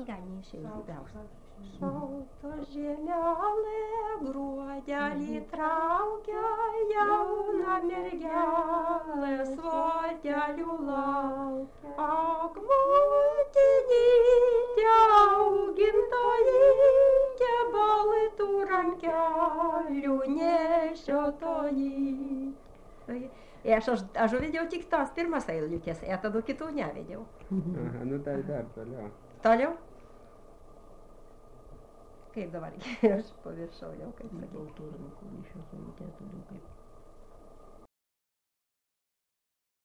ganišė įdomiausia. Šalto žiemelė gruodelį traukia, jauna mergelė svotelių laukia. Ak, motinytė, augintojytė, baltų rankelių nešiotoji. Aš увидел tik tos pirmas eilutes, я tada kitų nevidел. Aha, nu tai dar toliau. Toliau? Kaip dabar, aš paviršau jau, kaip sakyti.